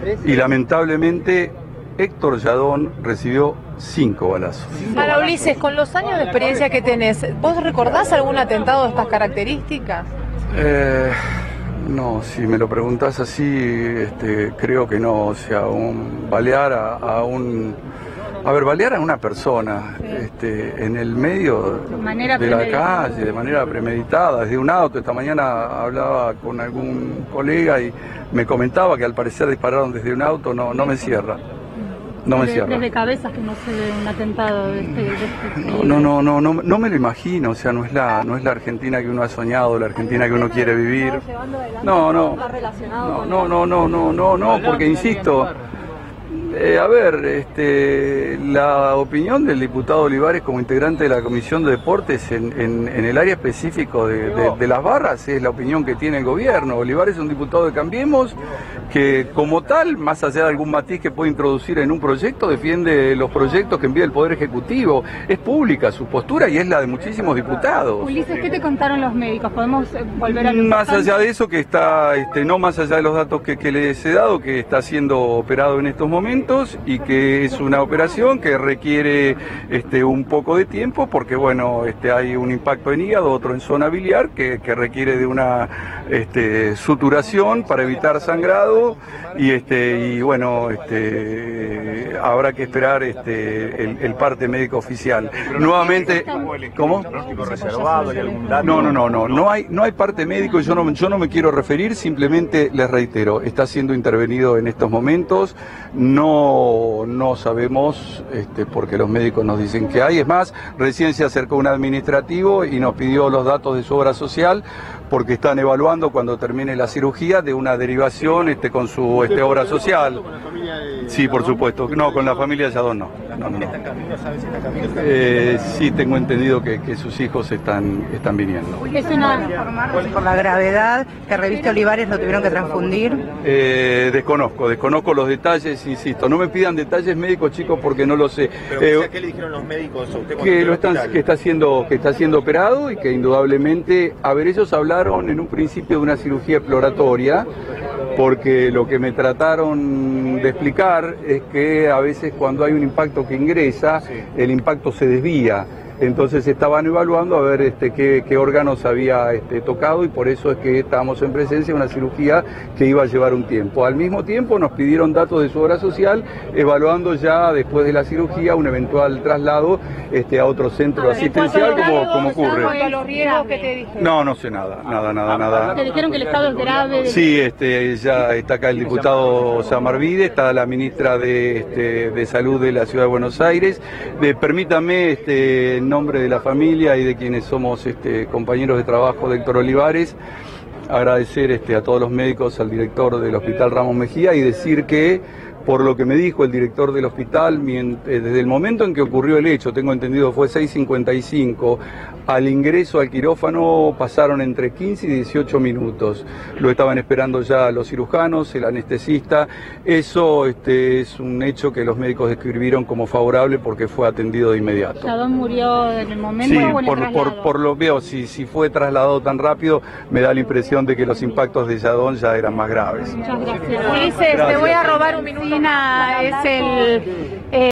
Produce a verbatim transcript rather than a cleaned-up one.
y lamentablemente Héctor Yadón recibió cinco balazos. Para Ulises, con los años de experiencia que tenés, ¿vos recordás algún atentado de estas características? Eh, no, si me lo preguntás así, este, creo que no. O sea, un balear a, a un... A ver, balear a una persona este, en el medio de, de la calle, de manera premeditada, desde un auto. Esta mañana hablaba con algún colega y me comentaba que al parecer dispararon desde un auto. No, no me cierra. No me cierra. Desde cabezas que no se ve un atentado de este, de este no, no, no, no, no, no me lo imagino. O sea, no es la, no es la Argentina que uno ha soñado, la Argentina que uno quiere vivir. No, no, no, no, no, no, no, no, no, porque insisto. Eh, a ver, este, la opinión del diputado Olivares como integrante de la Comisión de Deportes en, en, en el área específico de, de, de las barras es la opinión que tiene el gobierno. Olivares es un diputado de Cambiemos que como tal, más allá de algún matiz que puede introducir en un proyecto, defiende los proyectos que envía el Poder Ejecutivo. Es pública su postura y es la de muchísimos diputados. Ulises, ¿qué te contaron los médicos? ¿Podemos volver a lo Más allá de eso, que está, este, no más allá de los datos que, que les he dado, que está siendo operado en estos momentos, y que es una operación que requiere este, un poco de tiempo porque bueno, este, hay un impacto en hígado, otro en zona biliar que, que requiere de una este, suturación para evitar sangrado y, este, y bueno, este, habrá que esperar este, el, el parte médico oficial. Nuevamente, ¿cómo? No, no, no, no, no hay, no hay parte médico y yo no, yo no me quiero referir, simplemente les reitero, está siendo intervenido en estos momentos, no No, no sabemos, este, porque los médicos nos dicen que hay. Es más, recién se acercó un administrativo y nos pidió los datos de su obra social, porque están evaluando cuando termine la cirugía de una derivación este, con su este, obra social. Sí, por supuesto. No, con la familia Yadón no. no, no, no. Eh, sí, tengo entendido que, que sus hijos están, están viniendo. ¿Es una... por la gravedad que Revista Olivares lo tuvieron que transfundir? Eh, desconozco, desconozco los detalles, insisto. No me pidan detalles médicos, chicos, porque no lo sé. Pero, eh, ¿qué le dijeron los médicos a usted? Que, lo están, que, está siendo, que está siendo operado y que indudablemente, a ver, ellos hablaron en un principio de una cirugía exploratoria, porque lo que me trataron de explicar es que a veces cuando hay un impacto que ingresa, el impacto se desvía. Entonces estaban evaluando a ver este, qué, qué órganos había este, tocado y por eso es que estábamos en presencia de una cirugía que iba a llevar un tiempo. Al mismo tiempo nos pidieron datos de su obra social, evaluando ya después de la cirugía un eventual traslado este, a otro centro asistencial como, como ocurre. ¿Los riesgos que te dijeron? No, no sé nada, nada, nada, nada. ¿Te dijeron que el estado es grave? Sí, este, ya está acá el diputado Samarvide, está la ministra de, este, de Salud de la Ciudad de Buenos Aires. De, permítame, este, en nombre de la familia y de quienes somos este, compañeros de trabajo de Héctor Olivares, agradecer este, a todos los médicos, al director del Hospital Ramos Mejía y decir que, por lo que me dijo el director del hospital, desde el momento en que ocurrió el hecho, tengo entendido fue seis cincuenta y cinco, al ingreso al quirófano pasaron entre quince y dieciocho minutos. Lo estaban esperando ya los cirujanos, el anestesista. Eso este, es un hecho que los médicos describieron como favorable porque fue atendido de inmediato. ¿Yadón murió en el momento sí, o en por, el por, por lo veo, si, si fue trasladado tan rápido, me da la impresión de que los impactos de Yadón ya eran más graves. Muchas gracias. Ulises, te voy a robar un minuto. Es el